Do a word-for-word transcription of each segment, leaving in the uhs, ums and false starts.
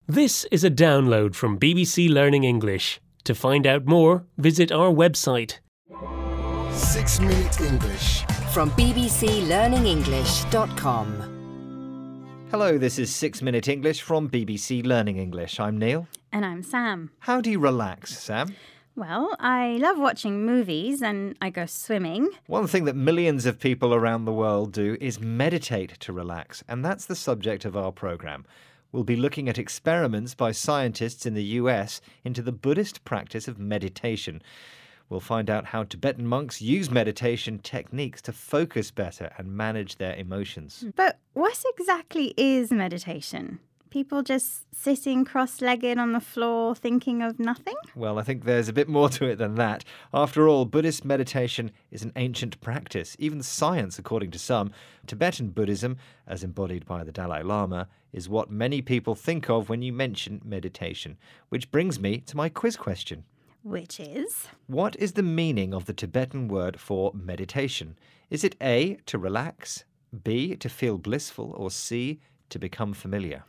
This is a download from B B C Learning English. To find out more, visit our website. Six Minute English from b b c learning english dot com. Hello, this is Six Minute English from B B C Learning English. I'm Neil. And I'm Sam. How do you relax, Sam? Well, I love watching movies and I go swimming. One thing that millions of people around the world do is meditate to relax, and that's the subject of our programme. We'll be looking at experiments by scientists in the U S into the Buddhist practice of meditation. We'll find out how Tibetan monks use meditation techniques to focus better and manage their emotions. But what exactly is meditation? People just sitting cross-legged on the floor thinking of nothing? Well, I think there's a bit more to it than that. After all, Buddhist meditation is an ancient practice, even science according to some. Tibetan Buddhism, as embodied by the Dalai Lama, is what many people think of when you mention meditation. Which brings me to my quiz question. Which is? What is the meaning of the Tibetan word for meditation? Is it A, to relax, B, to feel blissful, or C, to become familiar?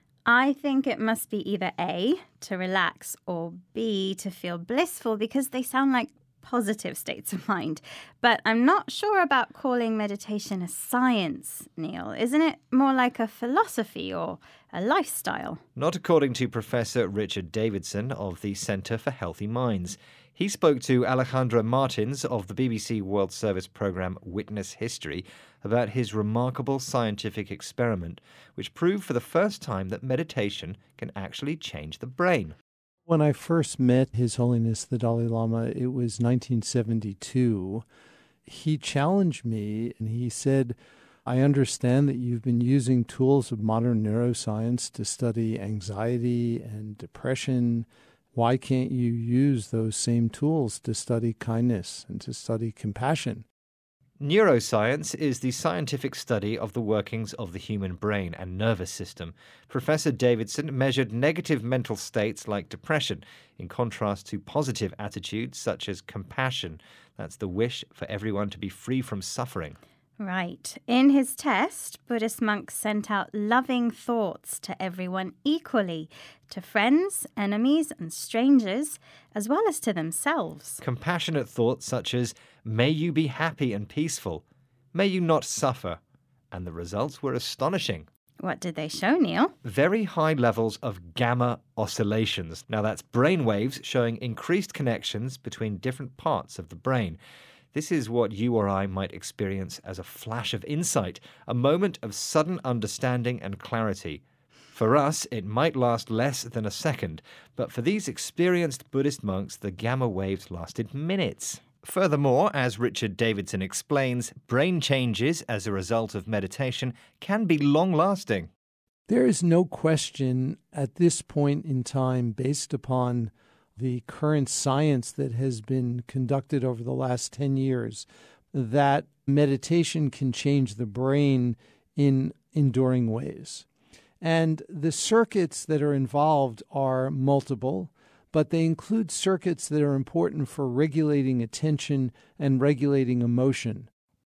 I think it must be either A, to relax, or B, to feel blissful, because they sound like positive states of mind. But I'm not sure about calling meditation a science, Neil. Isn't it more like a philosophy or a lifestyle? Not according to Professor Richard Davidson of the Centre for Healthy Minds. He spoke to Alejandra Martins of the B B C World Service programme Witness History about his remarkable scientific experiment, which proved for the first time that meditation can actually change the brain. When I first met His Holiness the Dalai Lama, it was nineteen seventy-two. He challenged me and he said, I understand that you've been using tools of modern neuroscience to study anxiety and depression. Why can't you use those same tools to study kindness and to study compassion? Neuroscience is the scientific study of the workings of the human brain and nervous system. Professor Davidson measured negative mental states like depression, in contrast to positive attitudes such as compassion. That's the wish for everyone to be free from suffering. Right. In his test, Buddhist monks sent out loving thoughts to everyone equally, to friends, enemies, and strangers, as well as to themselves. Compassionate thoughts such as, may you be happy and peaceful, may you not suffer. And the results were astonishing. What did they show, Neil? Very high levels of gamma oscillations. Now that's brain waves showing increased connections between different parts of the brain. This is what you or I might experience as a flash of insight, a moment of sudden understanding and clarity. For us, it might last less than a second, but for these experienced Buddhist monks, the gamma waves lasted minutes. Furthermore, as Richard Davidson explains, brain changes as a result of meditation can be long-lasting. There is no question at this point in time, based upon the current science that has been conducted over the last ten years, that meditation can change the brain in enduring ways. And the circuits that are involved are multiple, but they include circuits that are important for regulating attention and regulating emotion.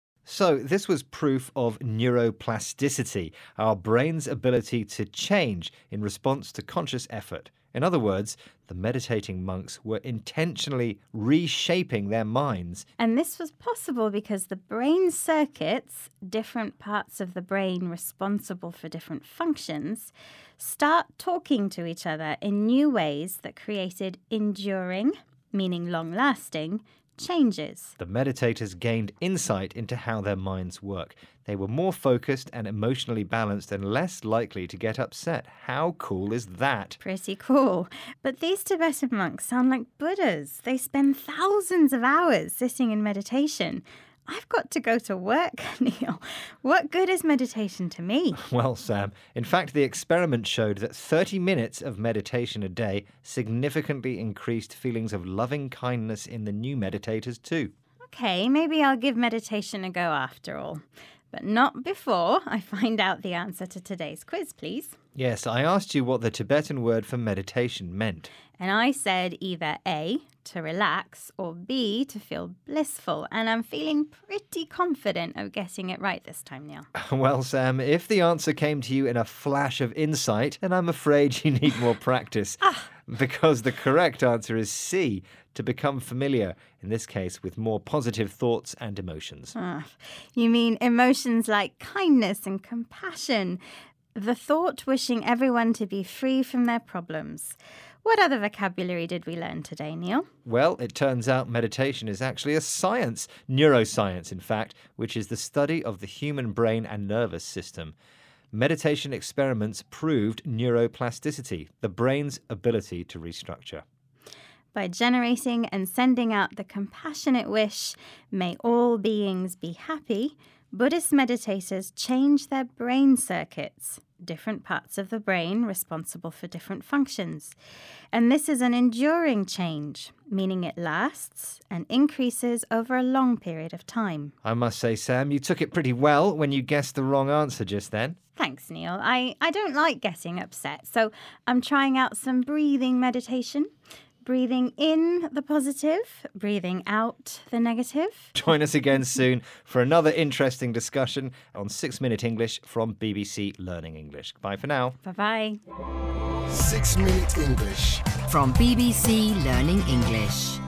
So this was proof of neuroplasticity, our brain's ability to change in response to conscious effort. In other words, the meditating monks were intentionally reshaping their minds. And this was possible because the brain circuits, different parts of the brain responsible for different functions, start talking to each other in new ways that created enduring, meaning long-lasting, changes. The meditators gained insight into how their minds work. They were more focused and emotionally balanced and less likely to get upset. How cool is that? Pretty cool. But these Tibetan monks sound like Buddhas. They spend thousands of hours sitting in meditation. I've got to go to work, Neil. What good is meditation to me? Well, Sam, in fact, the experiment showed that thirty minutes of meditation a day significantly increased feelings of loving kindness in the new meditators too. Okay, maybe I'll give meditation a go after all. But not before I find out the answer to today's quiz, please. Yes, I asked you what the Tibetan word for meditation meant. And I said either A, to relax, or B, to feel blissful. And I'm feeling pretty confident of getting it right this time, Neil. Well, Sam, if the answer came to you in a flash of insight, then I'm afraid you need more practice. ah. Because the correct answer is C, to become familiar, in this case with more positive thoughts and emotions. Ah. You mean emotions like kindness and compassion, the thought wishing everyone to be free from their problems. What other vocabulary did we learn today, Neil? Well, it turns out meditation is actually a science, neuroscience in fact, which is the study of the human brain and nervous system. Meditation experiments proved neuroplasticity, the brain's ability to restructure. By generating and sending out the compassionate wish, may all beings be happy, Buddhist meditators change their brain circuits, different parts of the brain responsible for different functions. And this is an enduring change, meaning it lasts and increases over a long period of time. I must say, Sam, you took it pretty well when you guessed the wrong answer just then. Thanks, Neil. I, I don't like getting upset, so I'm trying out some breathing meditation. Breathing in the positive, breathing out the negative. Join us again soon for another interesting discussion on six minute English from B B C Learning English. Bye for now. Bye-bye. six minute English. From B B C Learning English.